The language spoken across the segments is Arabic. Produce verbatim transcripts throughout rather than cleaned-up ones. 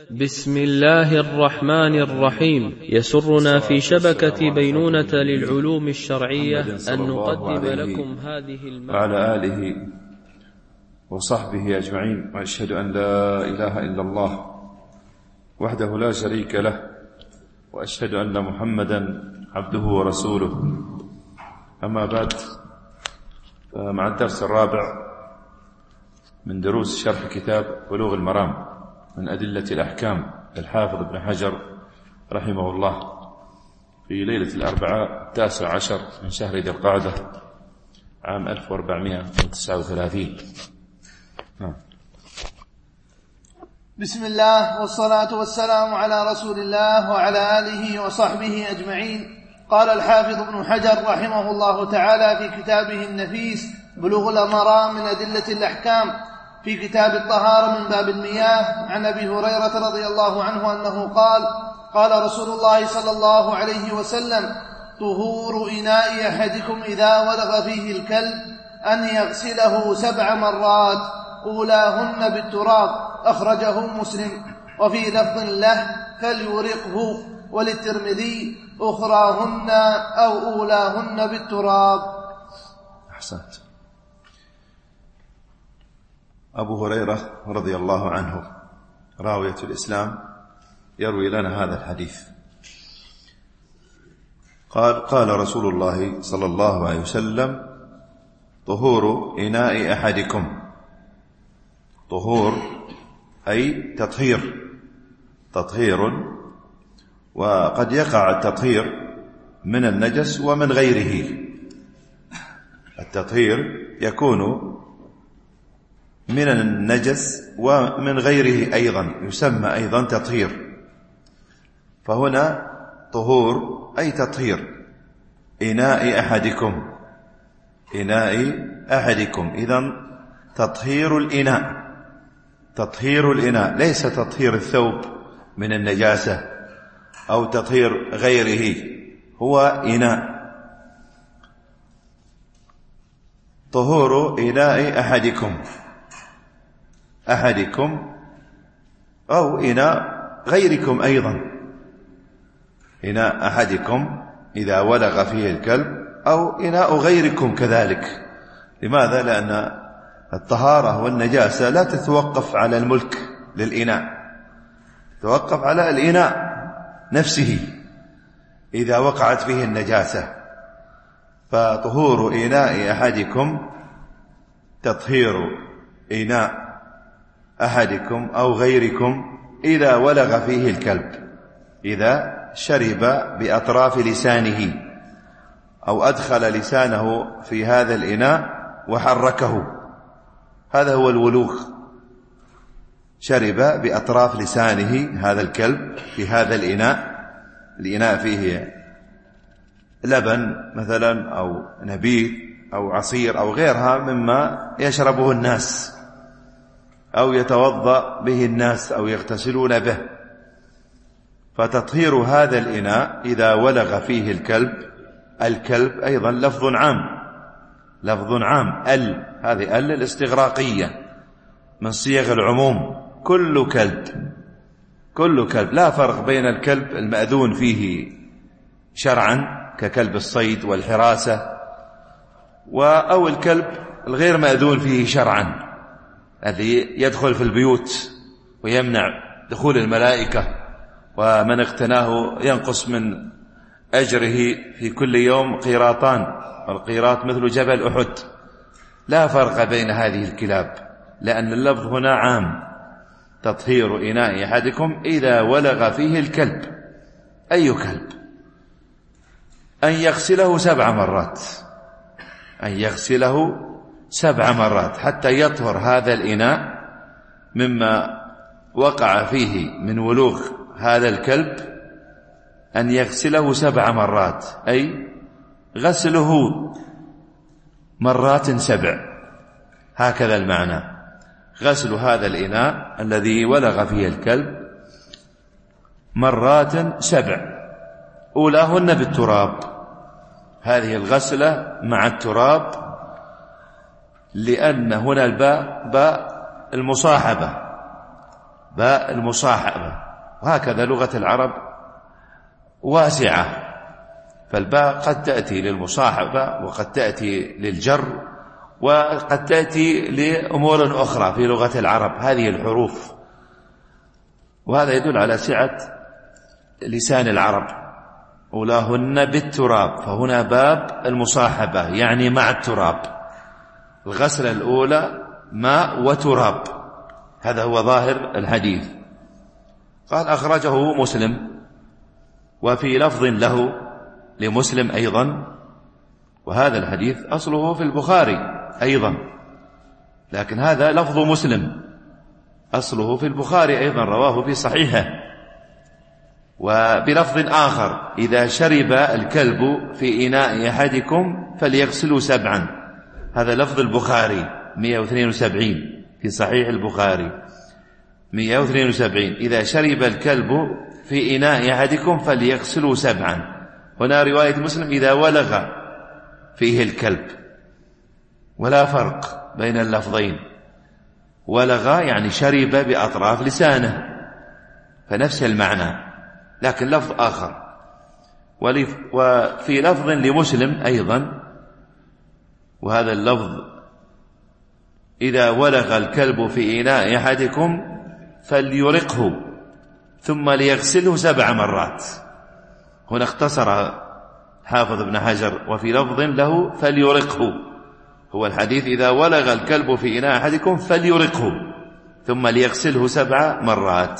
بسم الله الرحمن الرحيم. يسرنا في شبكة بينونة للعلوم الشرعية أن نقدم لكم هذه المادة وعلى آله وصحبه أجمعين، وأشهد أن لا إله إلا الله وحده لا شريك له، وأشهد أن محمدا عبده ورسوله. أما بعد، مع الدرس الرابع من دروس شرح كتاب بلوغ المرام من أدلة الأحكام للحافظ ابن حجر رحمه الله، في ليلة الأربعاء التاسع عشر من شهر ذي القعدة عام ألف وأربعمائة وتسعة وثلاثين. بسم الله والصلاة والسلام على رسول الله وعلى آله وصحبه أجمعين. قال الحافظ ابن حجر رحمه الله تعالى في كتابه النفيس بلوغ المرام من أدلة الأحكام في كتاب الطهارة من باب المياه، عن أبي هريرة رضي الله عنه أنه قال: قال رسول الله صلى الله عليه وسلم: طهور إناء أحدكم إذا ولغ فيه الكلب أن يغسله سبع مرات أولاهن بالتراب، أخرجه مسلم. وفي لفظ له: فليرقه، وللترمذي: أخراهن أو أولاهن بالتراب. أحسنت. أبو هريرة رضي الله عنه راوية الإسلام يروي لنا هذا الحديث. قال: قال رسول الله صلى الله عليه وسلم: طهور إناء أحدكم. طهور أي تطهير، تطهير، وقد يقع التطهير من النجس ومن غيره. التطهير يكون من النجس ومن غيره أيضا، يسمى أيضا تطهير. فهنا طهور أي تطهير إناء أحدكم، إناء أحدكم. إذن تطهير الإناء، تطهير الإناء، ليس تطهير الثوب من النجاسة أو تطهير غيره، هو إناء. طهور إناء أحدكم، أحدكم أو إناء غيركم أيضا. إناء أحدكم إذا ولغ فيه الكلب، أو إناء غيركم كذلك. لماذا؟ لأن الطهارة والنجاسة لا تتوقف على الملك للإناء، توقف على الإناء نفسه إذا وقعت فيه النجاسة. فطهور إناء أحدكم تطهير إناء أحدكم أو غيركم إذا ولغ فيه الكلب، إذا شرب بأطراف لسانه أو أدخل لسانه في هذا الإناء وحركه، هذا هو الولوغ. شرب بأطراف لسانه هذا الكلب في هذا الإناء، الإناء فيه لبن مثلا أو نبيذ أو عصير أو غيرها مما يشربه الناس أو يتوضأ به الناس أو يغتسلون به. فتطهير هذا الإناء إذا ولغ فيه الكلب، الكلب أيضا لفظ عام، لفظ عام. ال هذه ال الاستغراقية من صيغ العموم، كل كلب، كل كلب، لا فرق بين الكلب المأذون فيه شرعا ككلب الصيد والحراسة، أو الكلب الغير مأذون فيه شرعا الذي يدخل في البيوت ويمنع دخول الملائكة، ومن اقتناه ينقص من أجره في كل يوم قيراطان، والقيراط مثل جبل أحد. لا فرق بين هذه الكلاب، لأن اللفظ هنا عام. تطهير إناء أحدكم إذا ولغ فيه الكلب، أي كلب، أن يغسله سبع مرات، أن يغسله سبع مرات حتى يطهر هذا الإناء مما وقع فيه من ولوغ هذا الكلب. أن يغسله سبع مرات أي غسله مرات سبع، هكذا المعنى. غسل هذا الإناء الذي ولغ فيه الكلب مرات سبع، أولاهن بالتراب. هذه الغسلة مع التراب، لأن هنا الباء باء المصاحبة، باء المصاحبة. وهكذا لغة العرب واسعة، فالباء قد تأتي للمصاحبة وقد تأتي للجر وقد تأتي لأمور أخرى في لغة العرب هذه الحروف، وهذا يدل على سعة لسان العرب. أولاهن بالتراب، فهنا باب المصاحبة يعني مع التراب، الغسلة الأولى ماء وتراب، هذا هو ظاهر الحديث. قال أخرجه مسلم، وفي لفظ له لمسلم أيضا، وهذا الحديث أصله في البخاري أيضا، لكن هذا لفظ مسلم أصله في البخاري أيضا، رواه في صحيحه. وبلفظ آخر: إذا شرب الكلب في إناء أحدكم فليغسلوا سبعا، هذا لفظ البخاري مئة واثنين وسبعين في صحيح البخاري مئة واثنين وسبعين: إذا شرب الكلب في إناء أحدكم فليغسلوا سبعا. هنا رواية مسلم: إذا ولغ فيه الكلب، ولا فرق بين اللفظين، ولغ يعني شرب بأطراف لسانه، فنفس المعنى، لكن لفظ آخر. وفي لفظ لمسلم أيضا، وهذا اللفظ: إذا ولغ الكلب في إناء أحدكم فليرقه ثم ليغسله سبع مرات. هنا اختصر حافظ ابن حجر: وفي لفظ له فليرقه، هو الحديث إذا ولغ الكلب في إناء أحدكم فليرقه ثم ليغسله سبع مرات.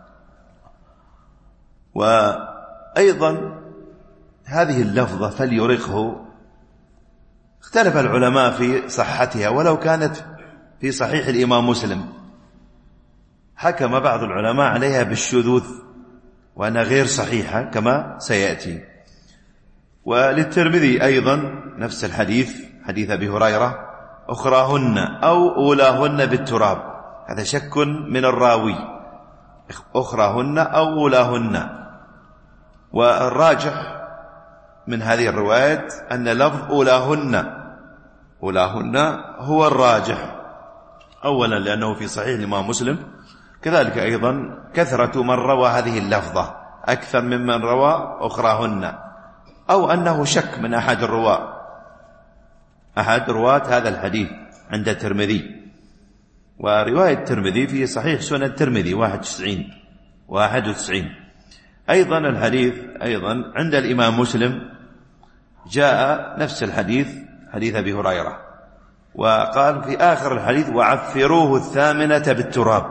وأيضا هذه اللفظة فليرقه اختلف العلماء في صحتها، ولو كانت في صحيح الإمام مسلم حكم بعض العلماء عليها بالشذوذ وأنها غير صحيحة كما سيأتي. وللترمذي أيضا نفس الحديث، حديث أبي هريرة: أخراهن أو أولاهن بالتراب، هذا شك من الراوي، أخراهن أو أولاهن. والراجح من هذه الروايات أن لفظ أولاهن أولاهن هو الراجح، أولا لأنه في صحيح الإمام مسلم، كذلك أيضا كثرة من روى هذه اللفظة أكثر ممن روى أخراهن، أو أنه شك من أحد الرواة أحد رواة هذا الحديث عند الترمذي. ورواية الترمذي في صحيح سنن الترمذي واحد وتسعين واحد وتسعين. أيضا الحديث أيضا عند الإمام مسلم جاء نفس الحديث، حديث أبي هريرة، وقال في آخر الحديث: وعفروه الثامنة بالتراب،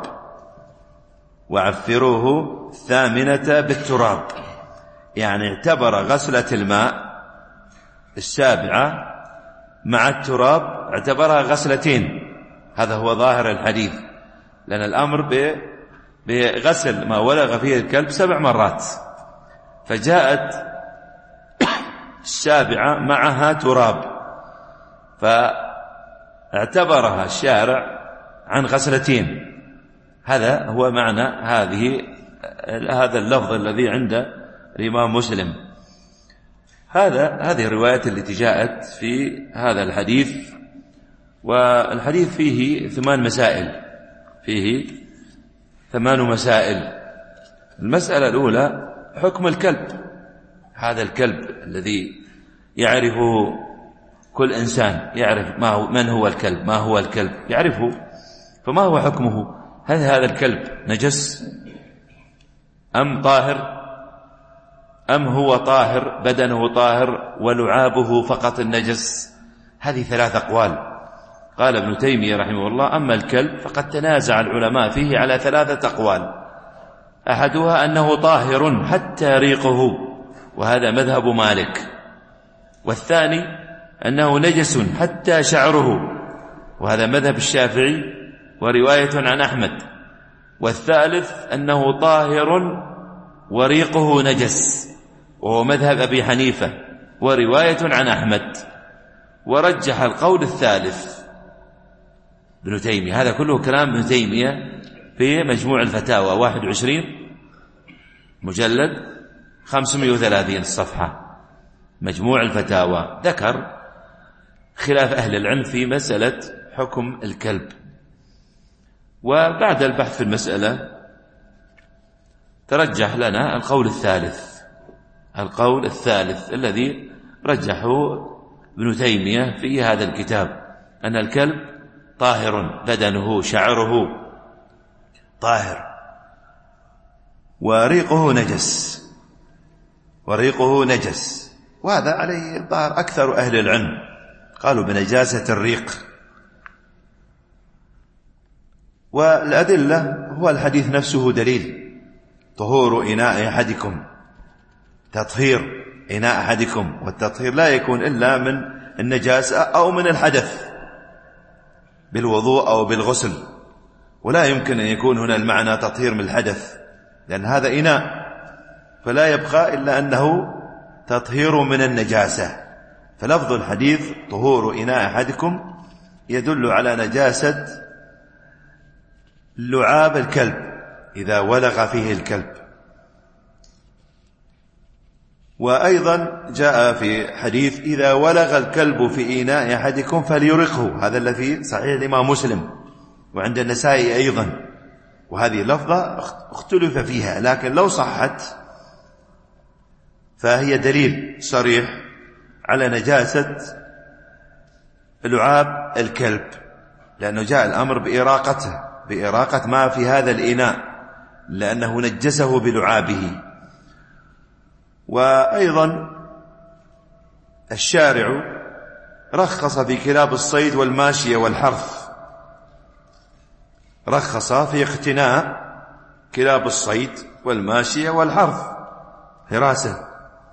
وعفروه الثامنة بالتراب، يعني اعتبر غسلة الماء السابعة مع التراب اعتبرها غسلتين، هذا هو ظاهر الحديث، لأن الأمر بغسل ما ولغ فيه الكلب سبع مرات، فجاءت السابعة معها تراب، فاعتبرها الشارع عن غسلتين. هذا هو معنى هذه هذا اللفظ الذي عند الإمام مسلم. هذا هذه الروايات التي جاءت في هذا الحديث. والحديث فيه ثمان مسائل فيه ثمان مسائل. المسألة الأولى: حكم الكلب، هذا الكلب الذي يعرفه كل إنسان، يعرف ما هو من هو الكلب، ما هو الكلب يعرفه، فما هو حكمه؟ هل هذا الكلب نجس أم طاهر، أم هو طاهر بدنه طاهر ولعابه فقط النجس؟ هذه ثلاث أقوال. قال ابن تيمية رحمه الله: أما الكلب فقد تنازع العلماء فيه على ثلاثة أقوال. أحدها أنه طاهر حتى ريقه، وهذا مذهب مالك. والثاني أنه نجس حتى شعره، وهذا مذهب الشافعي ورواية عن أحمد. والثالث أنه طاهر وريقه نجس، وهو مذهب أبي حنيفة ورواية عن أحمد. ورجح القول الثالث ابن تيمية. هذا كله كلام ابن تيمية في مجموع الفتاوى واحد وعشرين مجلد خمسمائة وثلاثين صفحة، مجموع الفتاوى، ذكر خلاف أهل العلم في مسألة حكم الكلب. وبعد البحث في المسألة ترجح لنا القول الثالث القول الثالث الذي رجحه ابن تيمية في هذا الكتاب، أن الكلب طاهر، بدنه شعره طاهر، وريقه نجس وريقه نجس وهذا عليه ظاهر أكثر أهل العلم، قالوا بنجاسة الريق. والأدلة هو الحديث نفسه دليل، طهور إناء أحدكم، تطهير إناء أحدكم، والتطهير لا يكون إلا من النجاسة أو من الحدث بالوضوء أو بالغسل، ولا يمكن أن يكون هنا المعنى تطهير من الحدث، لأن هذا إناء فلا يبقى إلا أنه تطهير من النجاسة. فلفظ الحديث طهور إناء أحدكم يدل على نجاسة لعاب الكلب إذا ولغ فيه الكلب. وأيضا جاء في حديث إذا ولغ الكلب في إناء أحدكم فليرقه، هذا الذي في صحيح الإمام مسلم وعند النسائي أيضا، وهذه لفظة اختلف فيها، لكن لو صحت فهي دليل صريح على نجاسة لعاب الكلب، لأنه جاء الأمر بإراقته بإراقة ما في هذا الإناء لأنه نجسه بلعابه. وأيضا الشارع رخص في كلاب الصيد والماشية والحرث، رخص في اقتناء كلاب الصيد والماشية والحرث حراسة،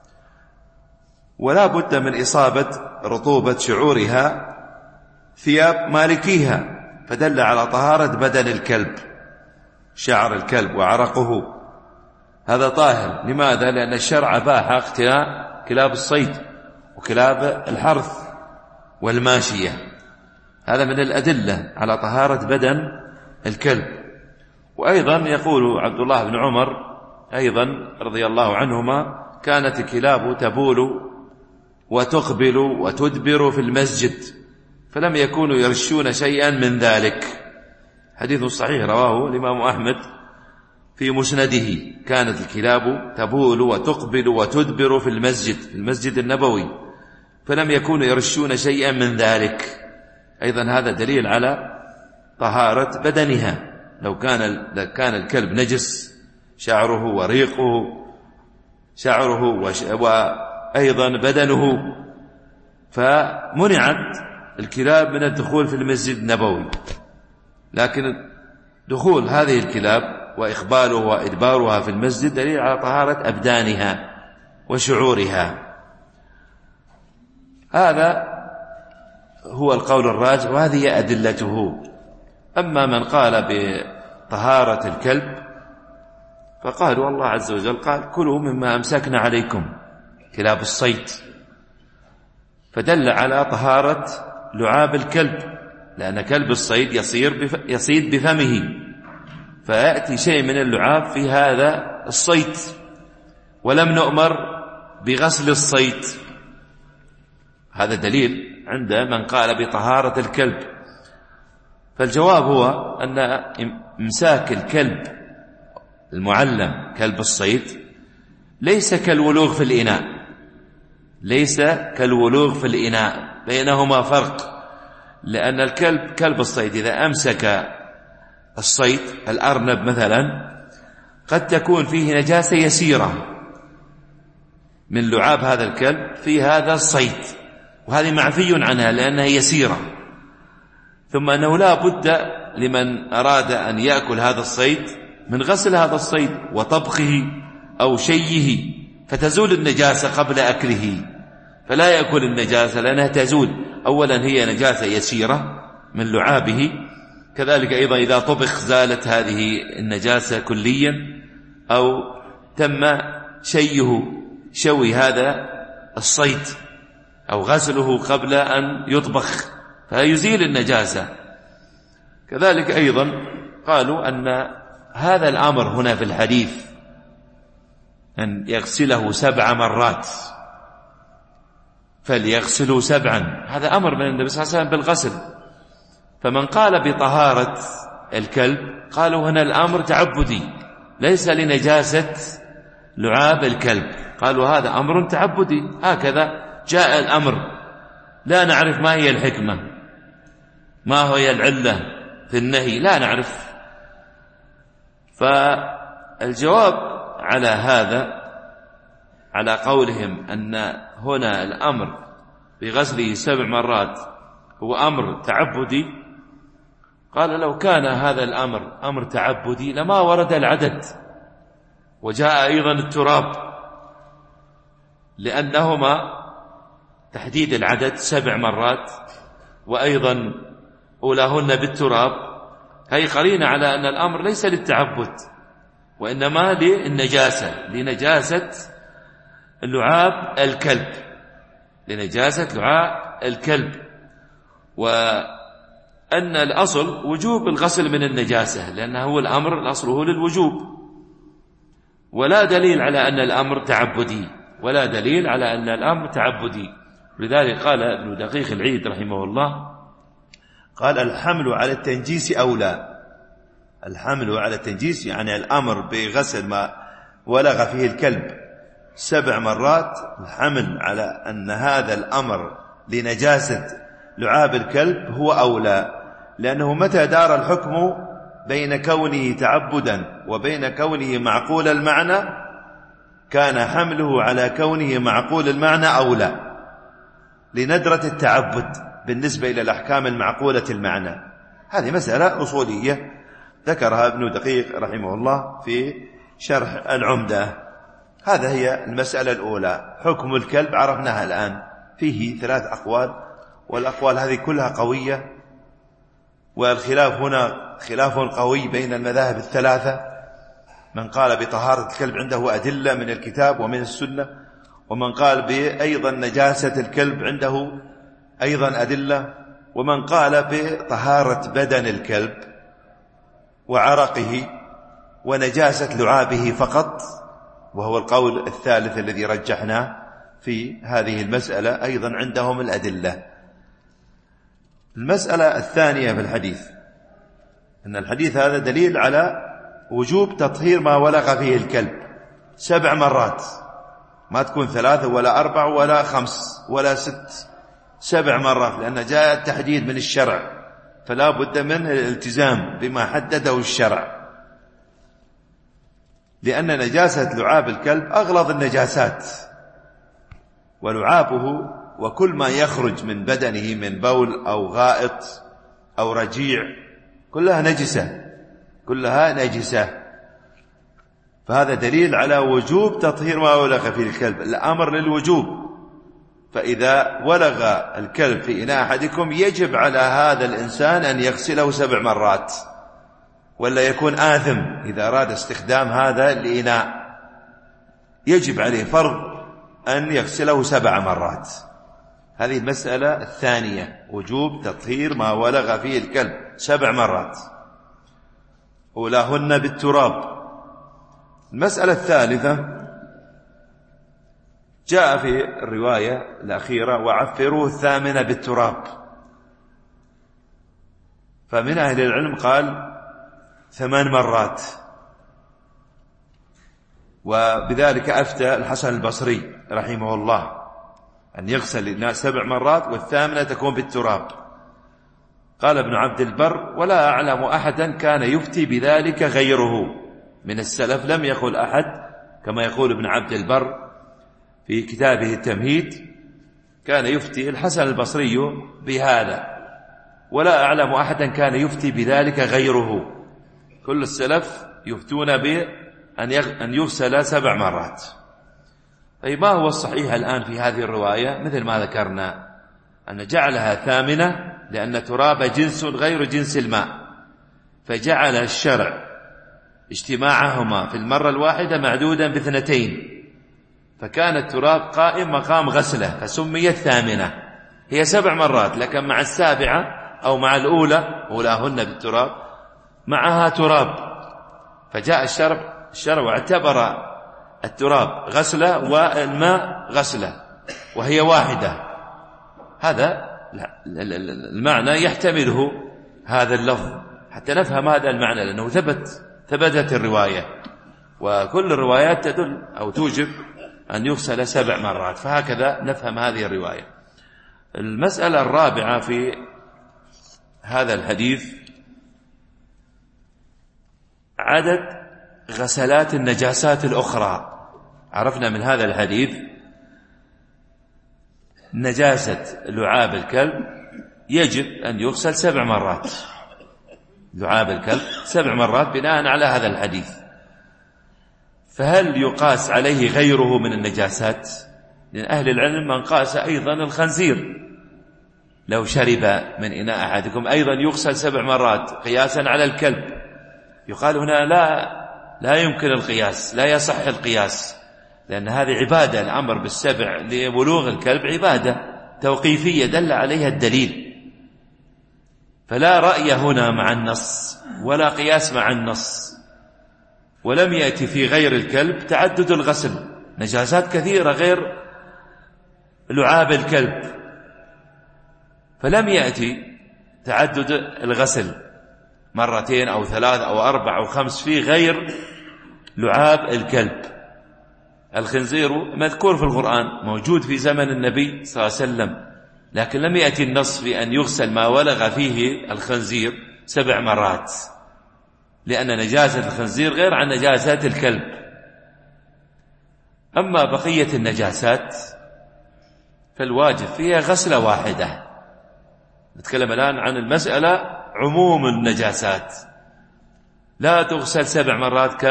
ولا بد من إصابة رطوبة شعورها ثياب مالكيها، فدل على طهارة بدن الكلب، شعر الكلب وعرقه هذا طاهر. لماذا؟ لأن الشرع باح اقتناء كلاب الصيد وكلاب الحرث والماشية، هذا من الأدلة على طهارة بدن الكلب. وأيضا يقول عبد الله بن عمر أيضا رضي الله عنهما كانت الكلاب تبول وتقبل وتدبر في المسجد فلم يكونوا يرشون شيئا من ذلك، حديث صحيح رواه الإمام أحمد في مسنده، كانت الكلاب تبول وتقبل وتدبر في المسجد في المسجد النبوي فلم يكونوا يرشون شيئا من ذلك، أيضا هذا دليل على طهارة بدنها. لو كان كان الكلب نجس شعره وريقه شعره وأيضا بدنه فمنعت الكلاب من الدخول في المسجد النبوي، لكن دخول هذه الكلاب وإقبالها وإدبارها في المسجد دليل على طهارة أبدانها وشعورها. هذا هو القول الراجح وهذه أدلته. أما من قال بطهارة الكلب فقالوا الله عز وجل قال كلوا مما أمسكنا عليكم كلاب الصيد، فدل على طهارة لعاب الكلب، لأن كلب الصيد يصير بف... يصيد بفمه، فيأتي شيء من اللعاب في هذا الصيد، ولم نؤمر بغسل الصيد. هذا دليل عند من قال بطهارة الكلب. فالجواب هو أن إمساك الكلب المعلم كلب الصيد ليس كالولوغ في الإناء، ليس كالولوغ في الإناء، بينهما فرق. لأن الكلب كلب الصيد إذا أمسك الصيد الأرنب مثلا قد تكون فيه نجاسة يسيرة من لعاب هذا الكلب في هذا الصيد، وهذه معفي عنها لأنها يسيرة، ثم أنه لا بد لمن أراد أن يأكل هذا الصيد من غسل هذا الصيد وطبخه أو شيه فتزول النجاسة قبل أكله، فلا يأكل النجاسة لأنها تزول. أولا هي نجاسة يسيرة من لعابه، كذلك أيضا إذا طبخ زالت هذه النجاسة كليا، أو تم شيه شوي هذا الصيد أو غسله قبل أن يطبخ فيزيل النجاسة. كذلك أيضا قالوا أن هذا الأمر هنا في الحديث أن يغسله سبع مرات فليغسلوا سبعا، هذا أمر من النبي صلى الله عليه وسلم بالغسل. فمن قال بطهارة الكلب قالوا هنا الأمر تعبدي ليس لنجاسة لعاب الكلب. قالوا هذا أمر تعبدي، هكذا جاء الأمر، لا نعرف ما هي الحكمة، ما هي العلة في النهي، لا نعرف. فالجواب على هذا، على قولهم أن هنا الأمر بغسله سبع مرات هو أمر تعبدي، قال لو كان هذا الأمر أمر تعبدي لما ورد العدد، وجاء أيضا التراب، لأنهما تحديد العدد سبع مرات وأيضا أولاهن بالتراب، هي قرينة على أن الأمر ليس للتعبد وإنما للنجاسة، لنجاسة لعاب الكلب، لنجاسة لعاب الكلب، وأن الأصل وجوب الغسل من النجاسة، لأنه هو الأمر الأصل هو للوجوب، ولا دليل على أن الأمر تعبدي، ولا دليل على أن الأمر تعبدي. لذلك قال ابن دقيق العيد رحمه الله، قال الحمل على التنجيس أولى. الحمل على التنجيس يعني الأمر بغسل ما ولغ فيه الكلب سبع مرات، الحمل على أن هذا الأمر لنجاسة لعاب الكلب هو أولى، لأنه متى دار الحكم بين كونه تعبدا وبين كونه معقول المعنى كان حمله على كونه معقول المعنى أولى، لندرة التعبد بالنسبة إلى الأحكام المعقولة المعنى. هذه مسألة أصولية ذكرها ابن دقيق رحمه الله في شرح العمدة. هذا هي المسألة الأولى. حكم الكلب عرفناها الآن، فيه ثلاث أقوال، والأقوال هذه كلها قوية، والخلاف هنا خلاف قوي بين المذاهب الثلاثة. من قال بطهارة الكلب عنده أدلة من الكتاب ومن السنة، ومن قال بأيضا نجاسة الكلب عنده أيضا أدلة، ومن قال بطهارة بدن الكلب وعرقه ونجاسة لعابه فقط، وهو القول الثالث الذي رجحناه في هذه المسألة، أيضا عندهم الأدلة. المسألة الثانية في الحديث أن الحديث هذا دليل على وجوب تطهير ما ولغ فيه الكلب سبع مرات، ما تكون ثلاثة ولا أربع ولا خمس ولا ست، سبع مرات، لأن جاء التحديد من الشرع، فلا بد من الالتزام بما حدده الشرع، لأن نجاسة لعاب الكلب أغلظ النجاسات، ولعابه وكل ما يخرج من بدنه من بول أو غائط أو رجيع كلها نجسة، كلها نجسة. فهذا دليل على وجوب تطهير ما ولغ فيه الكلب، الأمر للوجوب. فإذا ولغ الكلب في إناء أحدكم يجب على هذا الإنسان أن يغسله سبع مرات، ولا يكون آثم إذا أراد استخدام هذا الإناء، يجب عليه فرض أن يغسله سبع مرات. هذه المسألة الثانية، وجوب تطهير ما ولغ فيه الكلب سبع مرات، أولاهن بالتراب. المسألة الثالثة جاء في الرواية الأخيرة وعفروه الثامنة بالتراب، فمن أهل العلم قال ثمان مرات، وبذلك أفتى الحسن البصري رحمه الله أن يغسل الناس سبع مرات والثامنة تكون بالتراب. قال ابن عبد البر ولا أعلم أحدا كان يفتي بذلك غيره من السلف، لم يقل أحد كما يقول ابن عبد البر في كتابه التمهيد، كان يفتي الحسن البصري بهذا، ولا أعلم أحدا كان يفتي بذلك غيره، كل السلف يفتون بأن يغسل سبع مرات. أي ما هو الصحيح الآن في هذه الرواية؟ مثل ما ذكرنا أن جعلها ثامنة لأن تراب جنس غير جنس الماء، فجعل الشرع اجتماعهما في المرة الواحدة معدودا باثنتين، فكان التراب قائم مقام غسله فسميت ثامنة. هي سبع مرات لكن مع السابعة أو مع الأولى أولاهن بالتراب معها تراب، فجاء الشرع الشرع واعتبر التراب غسله والماء غسله وهي واحدة. هذا المعنى يحتمله هذا اللفظ حتى نفهم هذا المعنى، لأنه ثبت ثبتت الرواية وكل الروايات تدل أو توجب أن يغسل سبع مرات، فهكذا نفهم هذه الرواية. المسألة الرابعة في هذا الحديث عدد غسلات النجاسات الأخرى. عرفنا من هذا الحديث نجاسة لعاب الكلب يجب أن يغسل سبع مرات، لعاب الكلب سبع مرات بناء على هذا الحديث. فهل يقاس عليه غيره من النجاسات؟ لأن أهل العلم من قاس أيضا الخنزير لو شرب من إناء أحدكم أيضا يغسل سبع مرات قياسا على الكلب. يقال هنا لا لا يمكن القياس، لا يصح القياس، لأن هذه عبادة، الأمر بالسبع لبلوغ الكلب عبادة توقيفية دل عليها الدليل، فلا رأي هنا مع النص ولا قياس مع النص. ولم يأتي في غير الكلب تعدد الغسل، نجاسات كثيرة غير لعاب الكلب، فلم يأتي تعدد الغسل مرتين أو ثلاث أو أربع أو خمس في غير لعاب الكلب. الخنزير مذكور في القرآن، موجود في زمن النبي صلى الله عليه وسلم، لكن لم يأتي النص بأن يغسل ما ولغ فيه الخنزير سبع مرات، لأن نجاسة الخنزير غير عن نجاسات الكلب. أما بقية النجاسات فالواجب فيها غسلة واحدة. نتكلم الآن عن المسألة عموم النجاسات، لا تغسل سبع مرات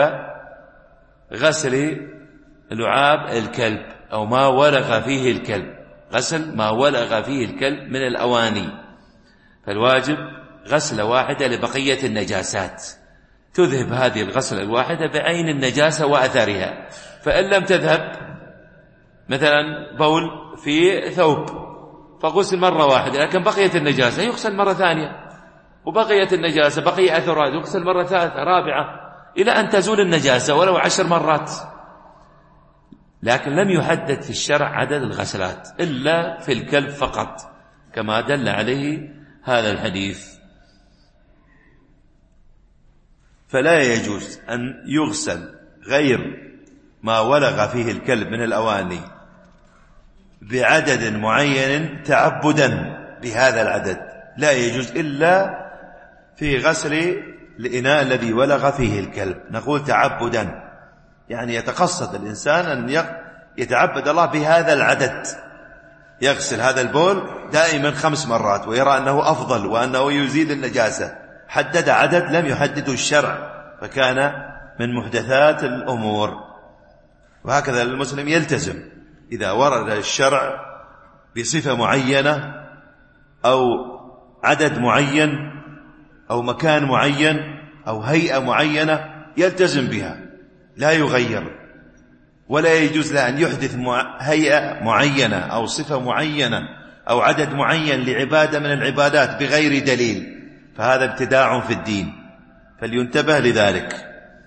كغسل لعاب الكلب أو ما ولغ فيه الكلب، غسل ما ولغ فيه الكلب من الأواني، فالواجب غسلة واحدة لبقية النجاسات تذهب هذه الغسلة الواحدة بعين النجاسة وأثرها. فإن لم تذهب مثلا بول في ثوب فغسل مرة واحدة، لكن بقية النجاسة يغسل مرة ثانية، وبقية النجاسة بقي أثرها يغسل مرة ثالثة رابعة إلى أن تزول النجاسة ولو عشر مرات. لكن لم يحدد في الشرع عدد الغسلات إلا في الكلب فقط كما دل عليه هذا الحديث. فلا يجوز أن يغسل غير ما ولغ فيه الكلب من الأواني بعدد معين تعبدا بهذا العدد، لا يجوز إلا في غسل الإناء الذي ولغ فيه الكلب. نقول تعبدا يعني يتقصد الإنسان أن يتعبد الله بهذا العدد، يغسل هذا البول دائما خمس مرات ويرى أنه أفضل وأنه يزيل النجاسة، حدد عدد لم يحدده الشرع فكان من محدثات الأمور. وهكذا المسلم يلتزم إذا ورد الشرع بصفة معينة أو عدد معين أو مكان معين أو هيئة معينة يلتزم بها لا يغير، ولا يجوز له أن يحدث هيئة معينة أو صفة معينة أو عدد معين لعبادة من العبادات بغير دليل، فهذا ابتداع في الدين، فلينتبه لذلك.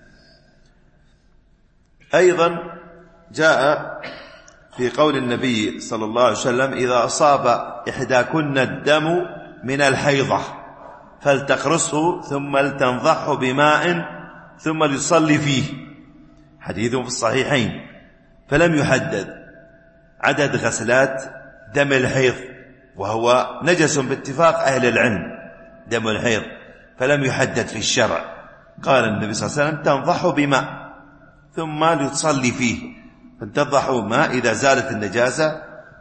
أيضا جاء في قول النبي صلى الله عليه وسلم إذا أصاب إحداكن الدم من الحيضة فلتقرصه ثم لتنضحه بماء ثم ليصلي فيه، حديث في الصحيحين. فلم يحدد عدد غسلات دم الحيض، وهو نجس باتفاق أهل العلم دم الحيض، فلم يحدد في الشرع. قال النبي صلى الله عليه وسلم تنضحه بماء ثم لتصلي فيه، فانتضحوا ماء إذا زالت النجاسة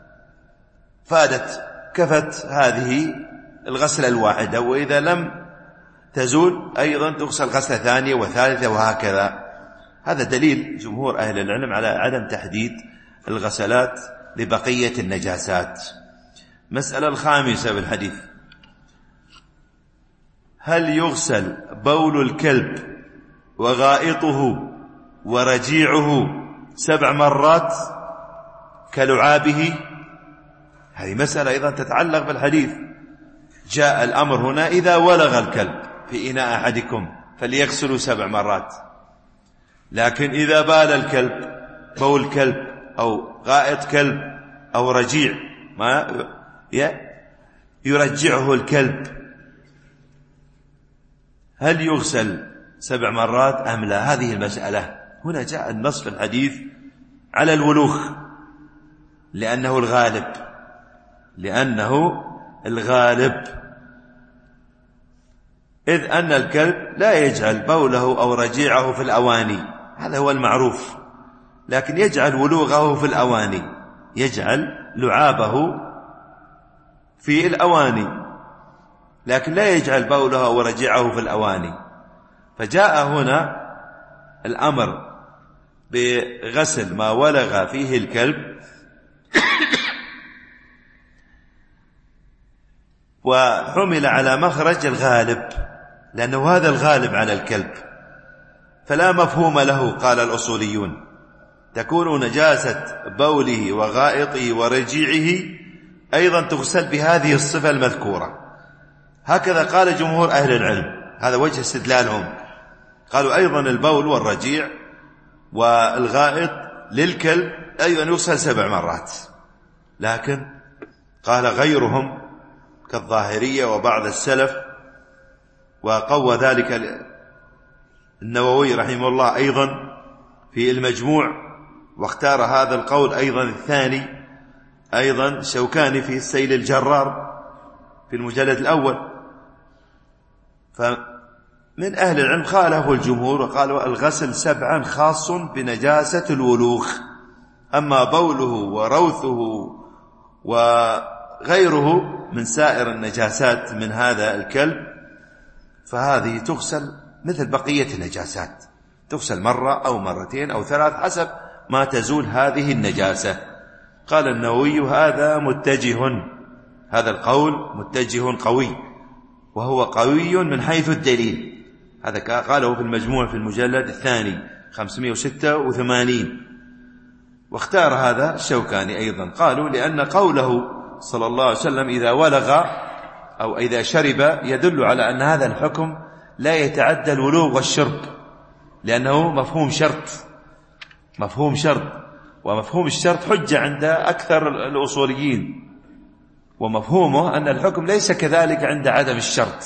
فادت كفت هذه الغسلة الواحدة، وإذا لم تزول أيضا تغسل غسلة ثانية وثالثة وهكذا. هذا دليل جمهور أهل العلم على عدم تحديد الغسلات لبقية النجاسات. مسألة الخامسة بالحديث: هل يغسل بول الكلب وغائطه ورجيعه سبع مرات كلعابه؟ هذه مسألة أيضا تتعلق بالحديث. جاء الأمر هنا إذا ولغ الكلب في إناء أحدكم فليغسلوا سبع مرات، لكن إذا بال الكلب بول كلب أو غائط كلب أو رجيع ما يرجعه الكلب، هل يغسل سبع مرات أم لا؟ هذه المسألة هنا جاء النص في الحديث على الولوغ لأنه الغالب لأنه الغالب إذ أن الكلب لا يجعل بوله أو رجيعه في الأواني، هذا هو المعروف، لكن يجعل ولوغه في الأواني، يجعل لعابه في الأواني، لكن لا يجعل بوله أو رجيعه في الأواني. فجاء هنا الأمر بغسل ما ولغ فيه الكلب وحمل على مخرج الغالب، لأنه هذا الغالب على الكلب، فلا مفهوم له. قال الأصوليون تكون نجاسة بوله وغائطه ورجيعه أيضا تغسل بهذه الصفة المذكورة. هكذا قال جمهور أهل العلم، هذا وجه استدلالهم. قالوا أيضا البول والرجيع والغائط للكلب أيضا يغسل سبع مرات. لكن قال غيرهم كالظاهرية وبعض السلف، وقوى ذلك النووي رحمه الله أيضا في المجموع، واختار هذا القول أيضا الثاني أيضا شوكاني في السيل الجرار في المجلد الأول. فمن أهل العلم خالفوا الجمهور وقالوا الغسل سبعا خاص بنجاسة الولوغ، أما بوله وروثه وغيره من سائر النجاسات من هذا الكلب فهذه تغسل مثل بقية النجاسات، تغسل مرة أو مرتين أو ثلاث حسب ما تزول هذه النجاسة. قال النووي هذا متجه، هذا القول متجه قوي، وهو قوي من حيث الدليل. هذا قاله في المجموع في المجلد الثاني خمسمائة وستة وثمانين. واختار هذا الشوكاني أيضا، قالوا لأن قوله صلى الله عليه وسلم إذا ولغ أو إذا شرب يدل على أن هذا الحكم لا يتعدى الولوغ والشرب، لأنه مفهوم شرط، مفهوم شرط، ومفهوم الشرط حجة عند أكثر الأصوليين، ومفهومه أن الحكم ليس كذلك عند عدم الشرط.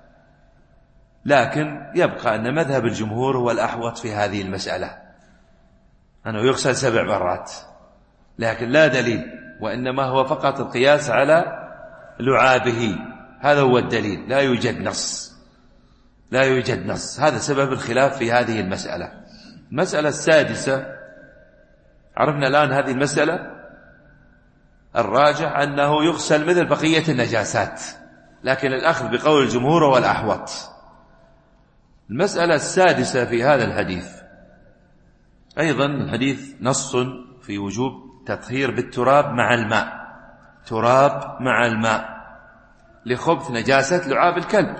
لكن يبقى أن مذهب الجمهور هو الأحوط في هذه المسألة، أنه يغسل سبع مرات، لكن لا دليل، وإنما هو فقط القياس على لعابه، هذا هو الدليل، لا يوجد نص، لا يوجد نص. هذا سبب الخلاف في هذه المسألة. المسألة السادسة، عرفنا الآن هذه المسألة، الراجح أنه يغسل مثل بقية النجاسات، لكن الأخذ بقول الجمهور هو الأحوط. المسألة السادسة في هذا الحديث، أيضا الحديث نص في وجوب تطهير بالتراب مع الماء، تراب مع الماء لخبث نجاسة لعاب الكلب.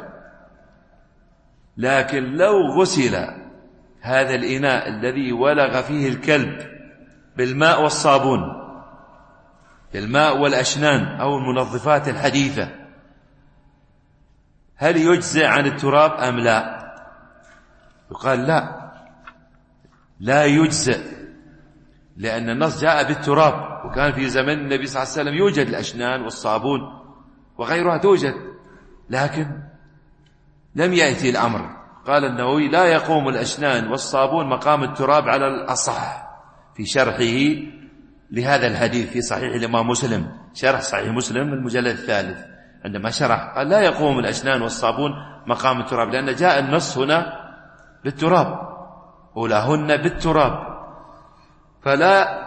لكن لو غسل هذا الإناء الذي ولغ فيه الكلب بالماء والصابون، بالماء والأشنان أو المنظفات الحديثة، هل يجزئ عن التراب أم لا؟ يقال لا، لا يجزئ، لأن النص جاء بالتراب، وكان في زمن النبي صلى الله عليه وسلم يوجد الأشنان والصابون وغيرها توجد، لكن لم يأتي الأمر. قال النووي لا يقوم الأشنان والصابون مقام التراب على الأصح في شرحه لهذا الحديث في صحيح الإمام مسلم، شرح صحيح مسلم المجلد الثالث، عندما شرح قال لا يقوم الأشنان والصابون مقام التراب، لأن جاء النص هنا بالتراب، أولاهن بالتراب، فلا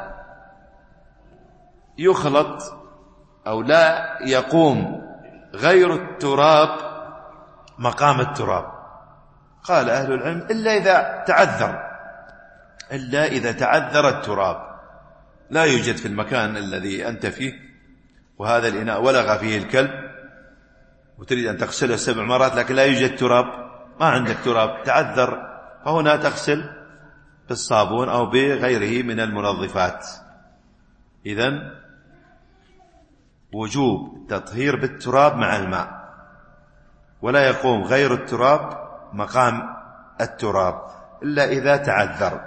يخلط أو لا يقوم غير التراب مقام التراب. قال أهل العلم إلا إذا تعذر، إلا إذا تعذر التراب، لا يوجد في المكان الذي أنت فيه وهذا الإناء ولغ فيه الكلب وتريد أن تغسله سبع مرات لكن لا يوجد تراب، ما عندك تراب، تعذر، فهنا تغسل بالصابون أو بغيره من المنظفات. إذن وجوب تطهير بالتراب مع الماء، ولا يقوم غير التراب مقام التراب إلا إذا تعذر.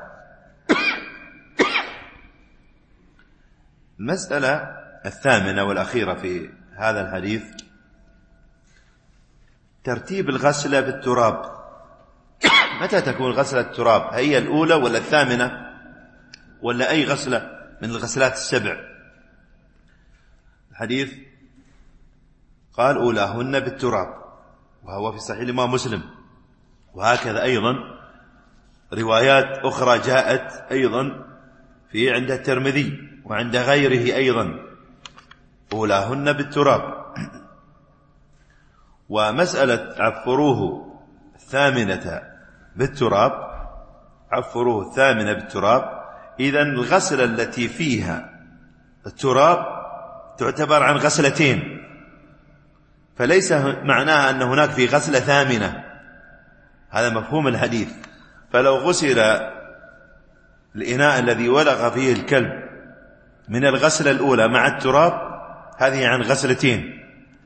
المسألة الثامنة والأخيرة في هذا الحديث ترتيب الغسل بالتراب متى تكون غسلة التراب؟ هي الأولى ولا الثامنة ولا أي غسلة من الغسلات السبع؟ الحديث قال أولاهن بالتراب، وهو في صحيح الإمام مسلم. وهكذا أيضا روايات أخرى جاءت أيضا في عند الترمذي وعند غيره أيضا أولاهن بالتراب. ومسألة عفروه الثامنة بالتراب، عفروه الثامنة بالتراب، إذن الغسلة التي فيها التراب تعتبر عن غسلتين، فليس معناها أن هناك في غسلة ثامنة، هذا مفهوم الحديث. فلو غسل الإناء الذي ولغ فيه الكلب من الغسلة الأولى مع التراب، هذه عن غسلتين،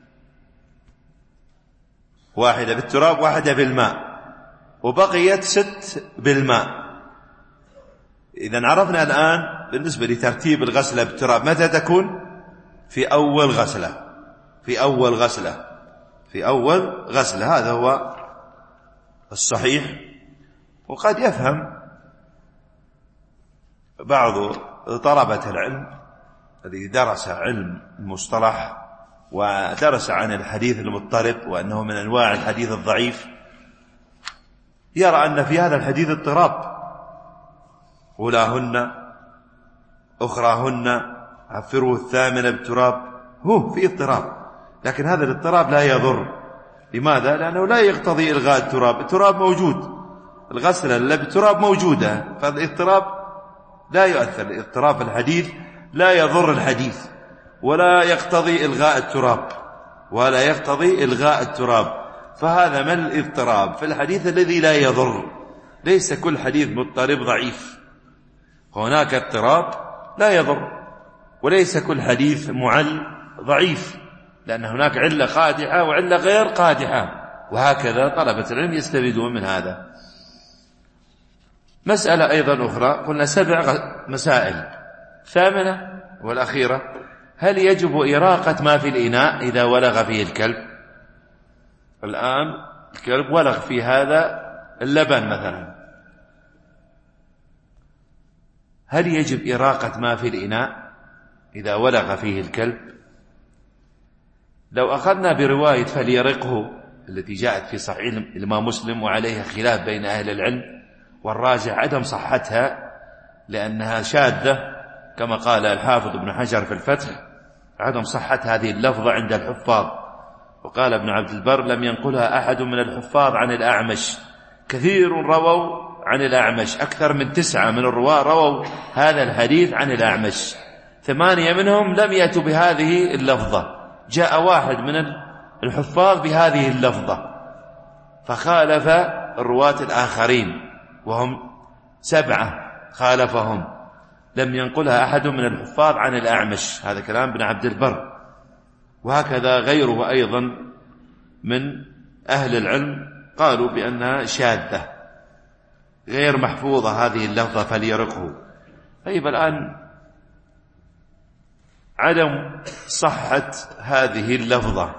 واحدة بالتراب واحدة بالماء، وبقيت ست بالماء. إذن عرفنا الآن بالنسبة لترتيب الغسلة بالتراب متى تكون؟ في أول غسلة، في أول غسلة في أول غسلة هذا هو الصحيح. وقد يفهم بعض طلبة العلم الذي درس علم المصطلح ودرس عن الحديث المضطرب وأنه من أنواع الحديث الضعيف، يرى أن في هذا الحديث اضطراب، أولاهن أخراهن عفروه الثامنة بالتراب، هو في اضطراب، لكن هذا الاضطراب لا يضر. لماذا؟ لأنه لا يقتضي إلغاء التراب، التراب موجود، الغسلة اللي بالتراب موجودة، فالاضطراب لا يؤثر. الاضطراب في الحديث لا يضر الحديث ولا يقتضي إلغاء التراب ولا يقتضي إلغاء التراب فهذا من الاضطراب في الحديث الذي لا يضر. ليس كل حديث مضطرب ضعيف، هناك اضطراب لا يضر، وليس كل حديث معل ضعيف، لأن هناك علة قادحة وعلة غير قادحة، وهكذا طلبة العلم يستفيدون من هذا. مسألة أيضا أخرى، قلنا سبع مسائل، ثامنة والأخيرة، هل يجب إراقة ما في الإناء إذا ولغ فيه الكلب؟ الآن الكلب ولغ في هذا اللبن مثلا، هل يجب إراقة ما في الإناء إذا ولغ فيه الكلب؟ لو أخذنا برواية فليرقه التي جاءت في صحيح الإمام مسلم وعليها خلاف بين أهل العلم، والراجح عدم صحتها لأنها شاذة كما قال الحافظ ابن حجر في الفتح، عدم صحة هذه اللفظة عند الحفاظ. وقال ابن عبد البر لم ينقلها أحد من الحفاظ عن الأعمش، كثير رووا عن الأعمش، أكثر من تسعة من الرواة رووا هذا الحديث عن الأعمش، ثمانية منهم لم يأتوا بهذه اللفظة، جاء واحد من الحفاظ بهذه اللفظة فخالف الرواة الآخرين وهم سبعة خالفهم، لم ينقلها أحد من الحفاظ عن الأعمش، هذا كلام ابن عبد البر. وهكذا غيره أيضا من أهل العلم قالوا بأنها شاذة غير محفوظة هذه اللفظة فليرقه. طيب الآن عدم صحة هذه اللفظة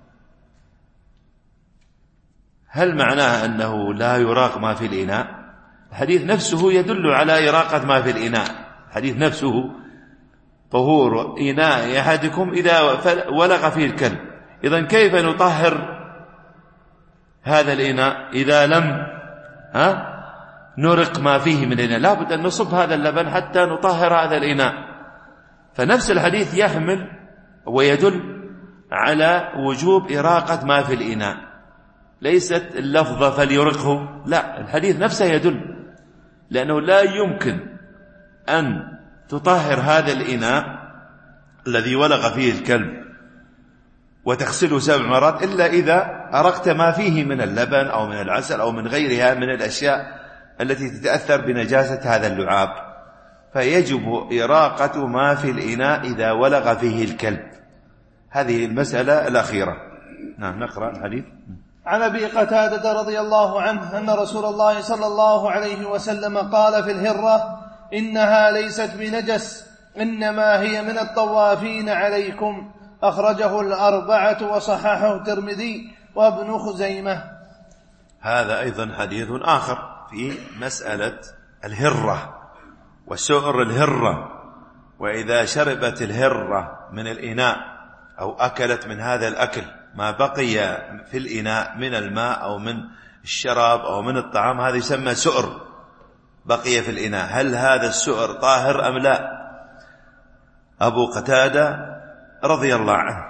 هل معناها أنه لا يراق ما في الإناء؟ الحديث نفسه يدل على إراقة ما في الإناء، الحديث نفسه طهور إناء أحدكم إذا ولغ فيه الكلب. إذن كيف نطهر هذا الإناء إذا لم ها نرق ما فيه من الإناء؟ لا بد أن نصب هذا اللبن حتى نطهر هذا الإناء. فنفس الحديث يحمل ويدل على وجوب إراقة ما في الإناء، ليست اللفظة فليرقه، لا، الحديث نفسه يدل، لأنه لا يمكن أن تطهر هذا الإناء الذي ولغ فيه الكلب وتغسله سبع مرات إلا إذا أرقت ما فيه من اللبن أو من العسل أو من غيرها من الأشياء التي تتأثر بنجاسة هذا اللعاب، فيجب إراقة ما في الإناء إذا ولغ فيه الكلب. هذه المسألة الأخيرة. نعم، نقرأ الحديث. عن أبي قتادة رضي الله عنه أن رسول الله صلى الله عليه وسلم قال في الهرة: إنها ليست بنجس، إنما هي من الطوافين عليكم. أخرجه الأربعة وصححه الترمذي وابن خزيمة. هذا أيضا حديث آخر في مسألة الهرة وسؤر الهرة. وإذا شربت الهرة من الإناء أو أكلت من هذا الأكل ما بقي في الإناء من الماء أو من الشراب أو من الطعام، هذا يسمى سؤر بقي في الإناء. هل هذا السؤر طاهر أم لا؟ أبو قتادة رضي الله عنه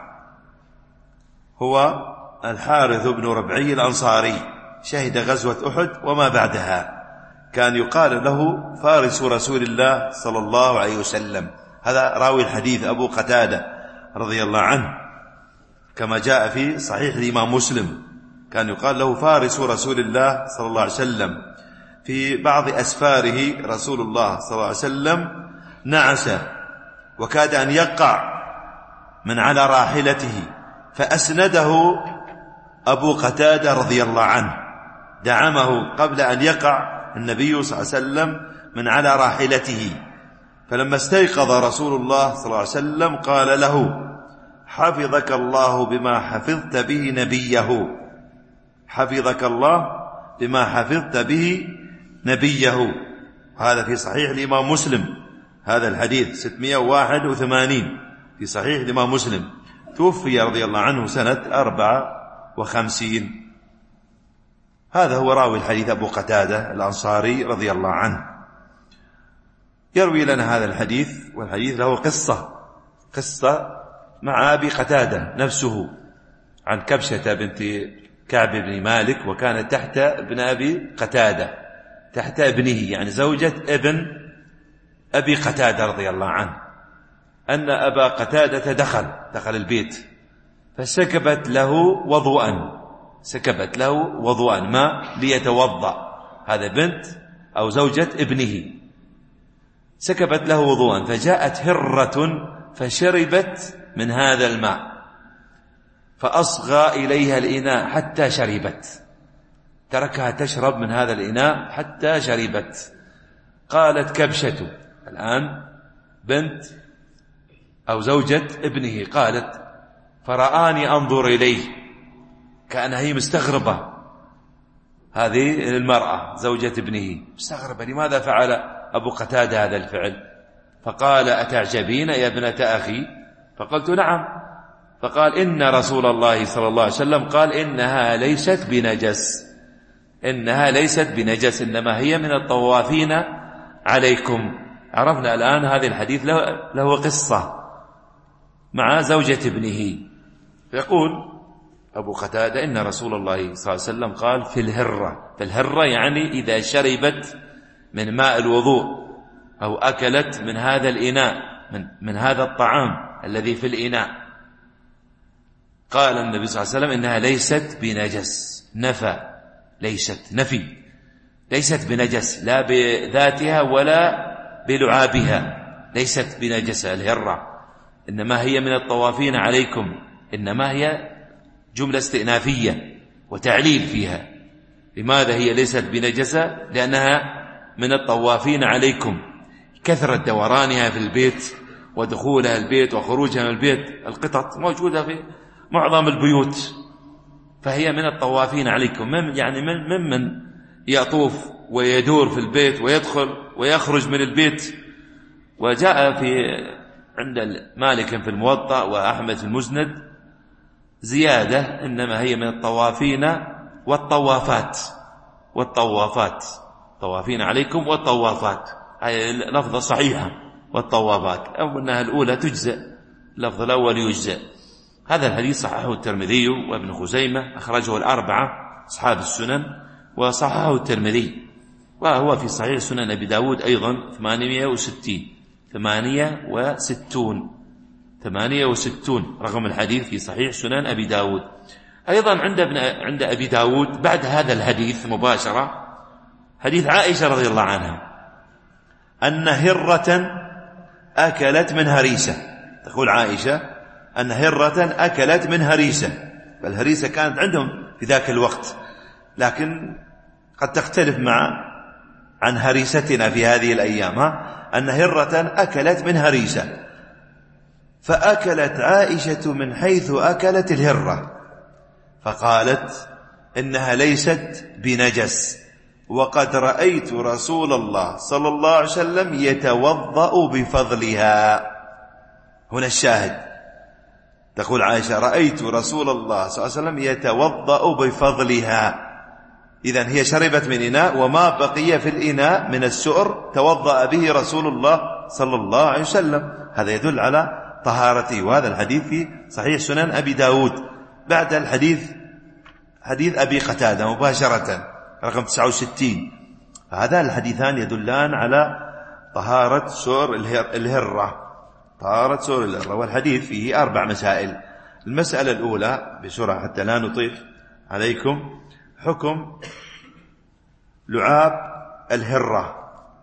هو الحارث بن ربعي الأنصاري، شهد غزوة أحد وما بعدها، كان يقال له فارس رسول الله صلى الله عليه وسلم. هذا راوي الحديث أبو قتادة رضي الله عنه، كما جاء في صحيح الإمام مسلم، كان يقال له فارس رسول الله صلى الله عليه وسلم. في بعض أسفاره رسول الله صلى الله عليه وسلم نعس وكاد أن يقع من على راحلته، فأسنده أبو قتادة رضي الله عنه، دعمه قبل أن يقع النبي صلى الله عليه وسلم من على راحلته. فلما استيقظ رسول الله صلى الله عليه وسلم قال له: حفظك الله بما حفظت به نبيه، حفظك الله بما حفظت به نبيه. هذا في صحيح الإمام مسلم، هذا الحديث ستمائة وواحد وثمانين في صحيح الإمام مسلم. توفي رضي الله عنه سنة أربعة وخمسين. هذا هو راوي الحديث أبو قتادة الأنصاري رضي الله عنه، يروي لنا هذا الحديث، والحديث له قصة قصة مع أبي قتادة نفسه، عن كبشة بنت كعب بن مالك، وكانت تحت ابن أبي قتادة، تحت ابنه، يعني زوجة ابن أبي قتادة رضي الله عنه، أن أبا قتادة دخل دخل البيت فسكبت له وضوءا، سكبت له وضوءا ماء ليتوضأ، هذا بنت أو زوجة ابنه، سكبت له وضوءا، فجاءت هرة فشربت من هذا الماء، فأصغى إليها الإناء حتى شربت، تركها تشرب من هذا الإناء حتى شربت. قالت كبشة، الآن بنت أو زوجة ابنه، قالت: فرآني أنظر إليه، كأنها هي مستغربة، هذه المرأة زوجة ابنه مستغربة لماذا فعل أبو قتادة هذا الفعل. فقال: أتعجبين يا ابنة أخي؟ فقلت: نعم. فقال: إن رسول الله صلى الله عليه وسلم قال إنها ليست بنجس، إنها ليست بنجس، إنما هي من الطوافين عليكم. عرفنا الآن هذا الحديث له, له قصة مع زوجة ابنه. يقول أبو قتادة: إن رسول الله صلى الله عليه وسلم قال في الهرة، فالهرة يعني إذا شربت من ماء الوضوء أو أكلت من هذا الإناء، من, من هذا الطعام الذي في الإناء. قال النبي صلى الله عليه وسلم إنها ليست بنجس، نفى، ليست نفي، ليست بنجس لا بذاتها ولا بلعابها، ليست بنجسة الهرة، إنما هي من الطوافين عليكم، إنما هي جملة استئنافية وتعليل فيها. لماذا هي ليست بنجسة؟ لأنها من الطوافين عليكم، كثرة دورانها في البيت ودخولها البيت وخروجها من البيت، القطط موجودة في معظم البيوت، فهي من الطوافين عليكم، من يعني من ممن يطوف ويدور في البيت ويدخل ويخرج من البيت. وجاء في عند مالك في الموطأ وأحمد في المسند زيادة: إنما هي من الطوافين والطوافات، والطوافات طوافين عليكم والطوافات، هذه لفظة صحيحة، والطوافات، أو أنها الأولى تجزئ، اللفظ الأول يجزئ. هذا الحديث صححه الترمذي وابن خزيمة، أخرجه الأربعة أصحاب السنن، وصححه الترمذي، وهو في صحيح سنن أبي داود أيضا ثمانمائة وستين ثمانية وستون ثمانية وستون رقم الحديث في صحيح سنن أبي داود. أيضا عند ابن عند أبي داود بعد هذا الحديث مباشرة حديث عائشة رضي الله عنها أن هرة أكلت من هريسة. تقول عائشة أن هرة أكلت من هريسة، فالهريسة كانت عندهم في ذاك الوقت، لكن قد تختلف مع عن هريستنا في هذه الأيام، أن هرة أكلت من هريسة، فأكلت عائشة من حيث أكلت الهرة، فقالت: إنها ليست بنجس، وقد رأيت رسول الله صلى الله عليه وسلم يتوضأ بفضلها. هنا الشاهد، تقول عائشة رأيت رسول الله صلى الله عليه وسلم يتوضأ بفضلها، إذن هي شربت من إناء وما بقي في الإناء من السؤر توضأ به رسول الله صلى الله عليه وسلم، هذا يدل على طهارته. وهذا الحديث في صحيح سنن أبي داود بعد الحديث حديث أبي قتادة مباشرة رقم تسعة وستين. هذا الحديثان يدلان على طهارة سؤر الهرة، طهارة سؤر الهرة. والحديث فيه أربع مسائل. المسألة الأولى بسرعة حتى لا نطيل عليكم، حكم لعاب الهرة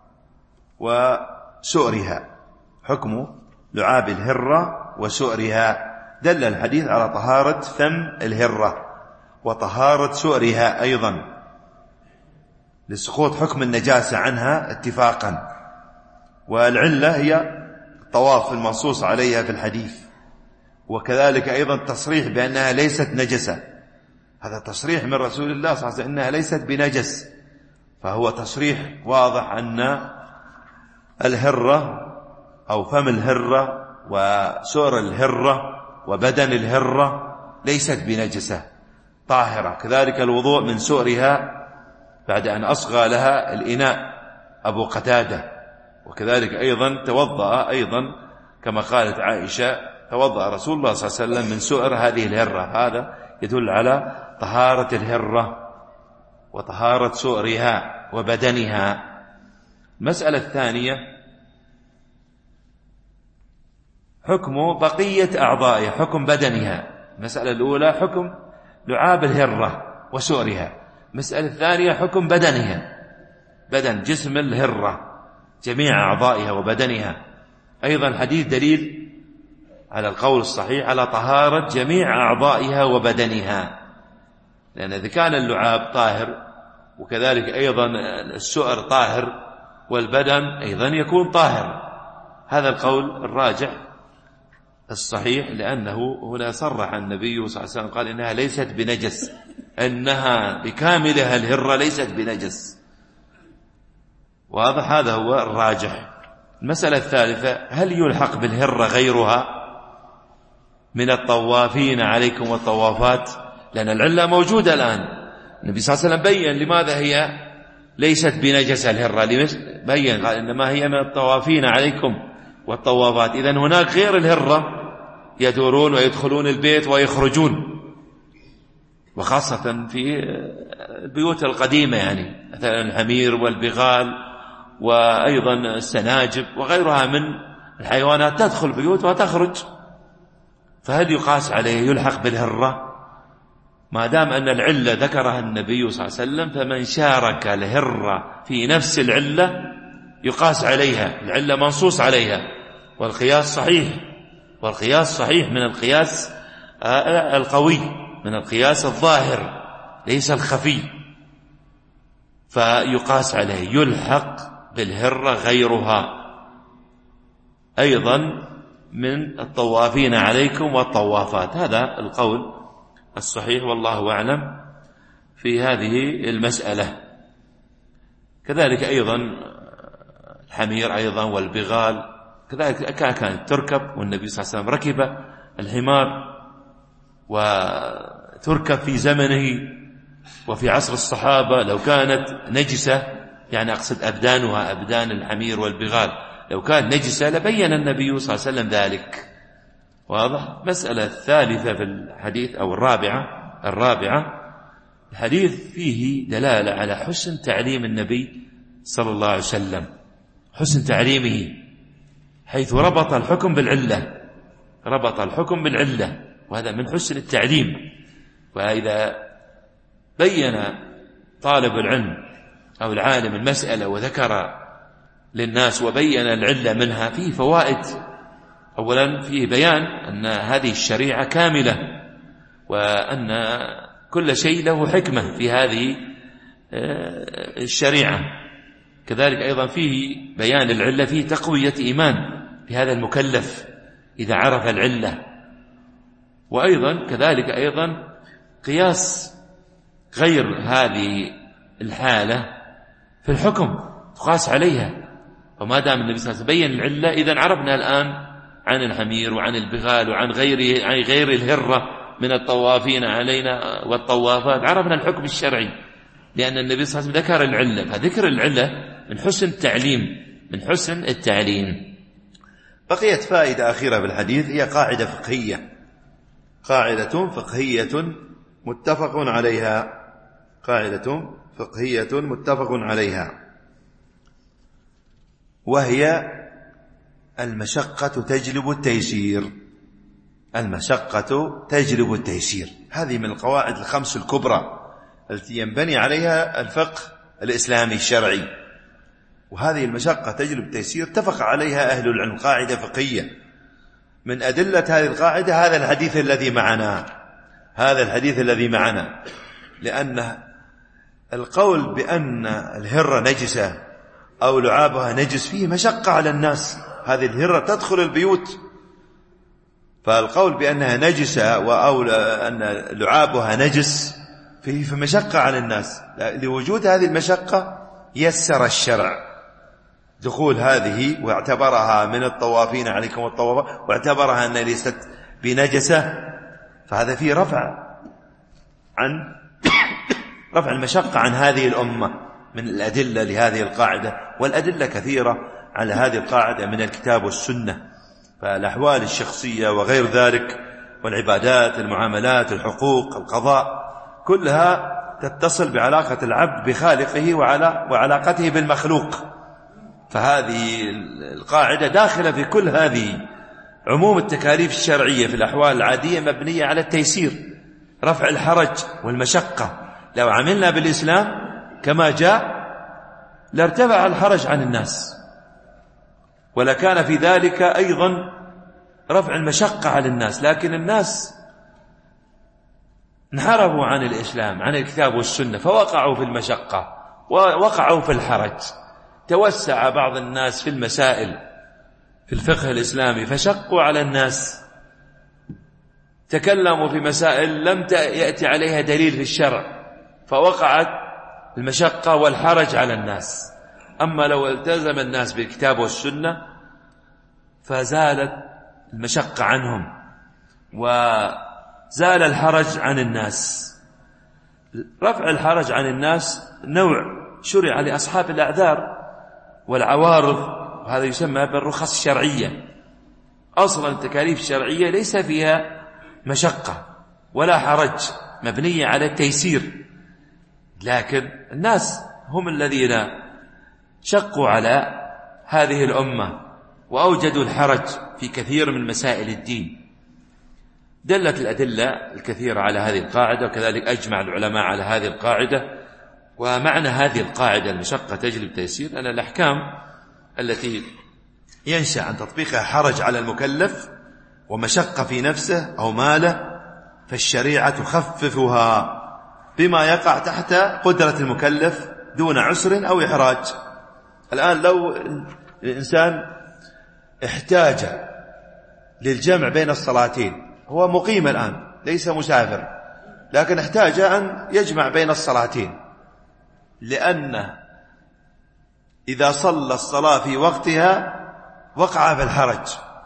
وسؤرها، حكم لعاب الهرة وسؤرها. دل الحديث على طهارة فم الهرة وطهارة سؤرها أيضا لسقوط حكم النجاسة عنها اتفاقا، والعلة هي الطواف المنصوص عليها في الحديث، وكذلك أيضا تصريح بأنها ليست نجسة، هذا تصريح من رسول الله صلى الله عليه وسلم أنها ليست بنجس، فهو تصريح واضح أن الهرة أو فم الهرة وسؤر الهرة وبدن الهرة ليست بنجسة طاهرة. كذلك الوضوء من سؤرها بعد أن أصغى لها الإناء أبو قتادة، وكذلك أيضا توضأ أيضا كما قالت عائشة توضأ رسول الله صلى الله عليه وسلم من سؤر هذه الهرة. هذا يدل على طهارة الهرة وطهارة سؤرها وبدنها. المسألة الثانية حكم بقية أعضائها، حكم بدنها. المسألة الأولى حكم لعاب الهرة وسؤرها، المسألة الثانية حكم بدنها، بدن جسم الهرة جميع أعضائها وبدنها. أيضا حديث دليل على القول الصحيح على طهارة جميع أعضائها وبدنها، لأن إذا كان اللعاب طاهر وكذلك أيضا السؤر طاهر والبدن أيضا يكون طاهر. هذا القول الراجح الصحيح، لأنه هنا صرح النبي صلى الله عليه وسلم قال إنها ليست بنجس، أنها بكاملها الهرة ليست بنجس. واضح، هذا هو الراجح. المسألة الثالثة هل يلحق بالهرة غيرها من الطوافين عليكم والطوافات؟ لأن العلة موجودة الآن، النبي صلى الله عليه وسلم بيّن لماذا هي ليست بنجسة الهرة، بيّن قال إنما هي من الطوافين عليكم والطوافات. إذن هناك غير الهرة يدورون ويدخلون البيت ويخرجون، وخاصة في البيوت القديمة، يعني مثلا الحمير والبغال وأيضا السناجب وغيرها من الحيوانات تدخل بيوت وتخرج، فهل يقاس عليه يلحق بالهرة؟ ما دام أن العلة ذكرها النبي صلى الله عليه وسلم، فمن شارك الهرة في نفس العلة يقاس عليها، العلة منصوص عليها، والقياس صحيح، والقياس صحيح من القياس القوي، من القياس الظاهر ليس الخفي، فيقاس عليه يلحق بالهرة غيرها أيضا من الطوافين عليكم والطوافات. هذا القول الصحيح والله أعلم في هذه المسألة. كذلك أيضا الحمير أيضا والبغال كذلك كانت تركب، والنبي صلى الله عليه وسلم ركب الحمار وتركب في زمنه وفي عصر الصحابة. لو كانت نجسة، يعني أقصد أبدانها أبدان الحمير والبغال، لو كانت نجسة لبين النبي صلى الله عليه وسلم ذلك. واضح. مسألة الثالثة في الحديث أو الرابعة الرابعة الحديث فيه دلالة على حسن تعليم النبي صلى الله عليه وسلم، حسن تعليمه، حيث ربط الحكم بالعلة، ربط الحكم بالعلة، وهذا من حسن التعليم. وإذا بين طالب العلم أو العالم المسألة وذكر للناس وبين العلة منها، فيه فوائد. أولا فيه بيان أن هذه الشريعة كاملة، وأن كل شيء له حكمة في هذه الشريعة. كذلك أيضا فيه بيان العلة، فيه تقوية إيمان بهذا المكلف إذا عرف العلة. وأيضا كذلك أيضا قياس غير هذه الحالة في الحكم تقاس عليها. وما دام النبي صلى الله عليه وسلم بين العلة، إذن عرفنا الآن عن الحمير وعن البغال وعن غير عن غير الهرة من الطوافين علينا والطوافات، عرفنا الحكم الشرعي، لأن النبي صلى الله عليه وسلم ذكر العلة. فذكر العلة من حسن التعليم، من حسن التعليم. بقيت فائدة أخيرة بالحديث، هي قاعدة فقهية، قاعدة فقهية متفق عليها، قاعدة فقهية متفق عليها، وهي المشقة تجلب التيسير. المشقة تجلب التيسير، هذه من القواعد الخمس الكبرى التي ينبني عليها الفقه الإسلامي الشرعي. وهذه المشقة تجلب التيسير اتفق عليها أهل العلم، قاعدة فقهية. من أدلة هذه القاعدة هذا الحديث الذي معنا، هذا الحديث الذي معنا، لأن القول بأن الهرة نجسة أو لعابها نجس فيه مشقة على الناس. هذه الهرة تدخل البيوت، فالقول بأنها نجسة أو أن لعابها نجس فيه مشقة على الناس. لوجود هذه المشقة يسر الشرع دخول هذه، واعتبرها من الطوافين عليكم الطوافات، واعتبرها أنها ليست بنجسة. فهذا فيه رفع عن رفع المشقة عن هذه الأمة من الأدلة لهذه القاعدة. والأدلة كثيرة على هذه القاعدة من الكتاب والسنة، فالأحوال الشخصية وغير ذلك والعبادات، المعاملات، الحقوق، القضاء، كلها تتصل بعلاقة العبد بخالقه وعلاقته بالمخلوق. فهذه القاعدة داخلة في كل هذه. عموم التكاليف الشرعية في الأحوال العادية مبنية على التيسير، رفع الحرج والمشقة. لو عملنا بالإسلام كما جاء لارتفع الحرج عن الناس، ولكان في ذلك أيضا رفع المشقة على الناس. لكن الناس انحرفوا عن الإسلام، عن الكتاب والسنة، فوقعوا في المشقة ووقعوا في الحرج. توسع بعض الناس في المسائل في الفقه الإسلامي فشقوا على الناس، تكلموا في مسائل لم يأتي عليها دليل في الشرع، فوقعت المشقة والحرج على الناس. أما لو التزم الناس بالكتاب والسنة فزالت المشقة عنهم وزال الحرج عن الناس. رفع الحرج عن الناس نوع شرع لأصحاب الأعذار والعوارض، وهذا يسمى بالرخص الشرعية. أصلا التكاليف الشرعية ليس فيها مشقة ولا حرج، مبنية على التيسير. لكن الناس هم الذين شقوا على هذه الأمة وأوجدوا الحرج في كثير من مسائل الدين. دلت الأدلة الكثيرة على هذه القاعدة، وكذلك أجمع العلماء على هذه القاعدة. ومعنى هذه القاعدة المشقة تجلب التيسير أن الأحكام التي ينشأ عن تطبيقها حرج على المكلف ومشقة في نفسه أو ماله فالشريعة تخففها بما يقع تحت قدرة المكلف دون عسر أو إحراج. الآن لو الإنسان احتاج للجمع بين الصلاتين، هو مقيم الآن ليس مسافر، لكن احتاج أن يجمع بين الصلاتين، لأن إذا صلى الصلاة في وقتها وقع في الحرج،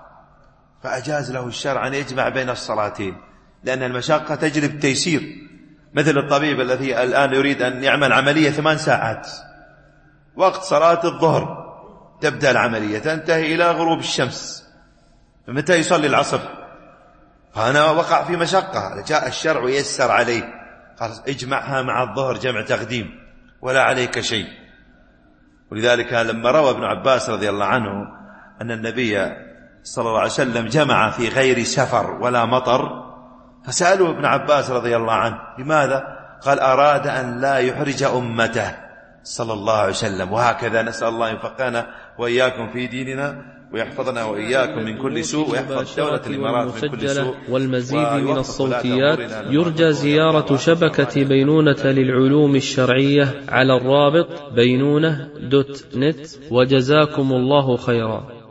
فأجاز له الشرع أن يجمع بين الصلاتين، لأن المشقة تجلب التيسير. مثل الطبيب الذي الآن يريد أن يعمل عملية ثمان ساعات، وقت صلاة الظهر تبدأ العملية تنتهي إلى غروب الشمس، متى يصلي العصر؟ فأنا وقع في مشقة، جاء الشرع ويسر عليه، قال اجمعها مع الظهر جمع تقديم ولا عليك شيء. ولذلك لما روى ابن عباس رضي الله عنه أن النبي صلى الله عليه وسلم جمع في غير سفر ولا مطر، فسألوا ابن عباس رضي الله عنه لماذا؟ قال أراد أن لا يحرج أمته صلى الله عليه وسلم. وهكذا نسأل الله أن يفقهنا وإياكم في ديننا ويحفظنا وإياكم من كل سوء، ويحفظ دولة الإمارات من كل سوء. والمزيد من الصوتيات يرجى زيارة شبكة بينونة للعلوم الشرعية على الرابط بينونة دوت نت. وجزاكم الله خيرا.